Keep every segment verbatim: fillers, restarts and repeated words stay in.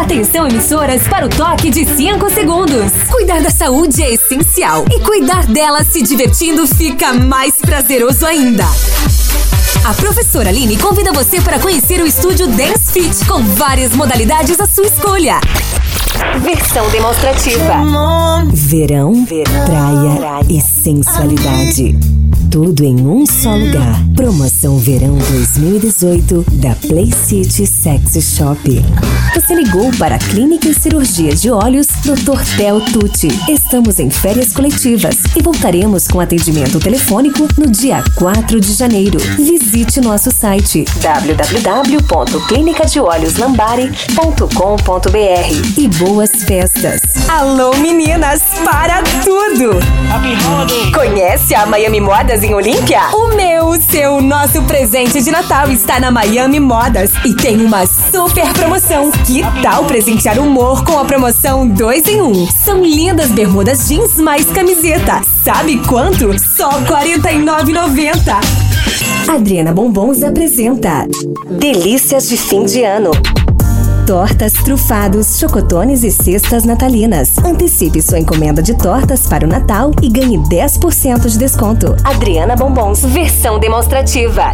Atenção, emissoras, para o toque de cinco segundos. Cuidar da saúde é essencial. E cuidar dela se divertindo fica mais prazeroso ainda. A professora Aline convida você para conhecer o estúdio Dance Fit com várias modalidades à sua escolha. Versão demonstrativa. Verão, Verão praia, praia e sensualidade. Tudo em um só lugar. Promoção Verão dois mil e dezoito da Play City Sexy Shop. Você ligou para a Clínica e Cirurgia de Olhos doutor Theo Tucci. Estamos em férias coletivas e voltaremos com atendimento telefônico no dia quatro de janeiro. Visite nosso site w w w ponto clínica de olhos lambari ponto com ponto b r e boas festas. Alô, meninas, para tudo! Conhece a Miami Modas em Olímpia? O meu, o seu, nosso presente de Natal está na Miami Modas e tem uma super promoção. Que tal presentear o humor com a promoção dois em um? São lindas bermudas jeans mais camiseta. Sabe quanto? Só quarenta e nove reais e noventa centavos. Adriana Bombons apresenta Delícias de Fim de Ano. Tortas, trufados, chocotones e cestas natalinas. Antecipe sua encomenda de tortas para o Natal e ganhe dez por cento de desconto. Adriana Bombons, versão demonstrativa.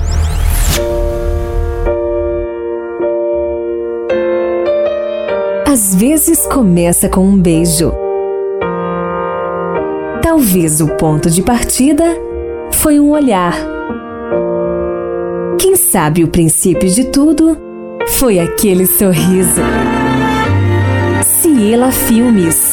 Às vezes começa com um beijo. Talvez o ponto de partida foi um olhar. Quem sabe o princípio de tudo foi aquele sorriso. Ciela Filmes.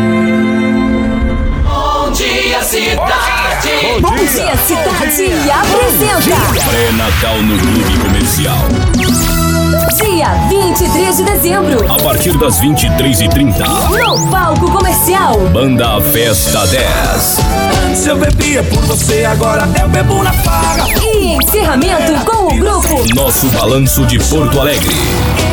Bom dia, cidade! Bom, Bom dia, dia cidade! Apresenta Pré-Natal no Clube Comercial. Dia vinte e três de dezembro. A partir das vinte e três e trinta. No Palco Comercial. Banda Festa dez. Antes eu bebia por você, agora eu bebo na farra. E encerramento com o grupo Nosso Balanço de Porto Alegre.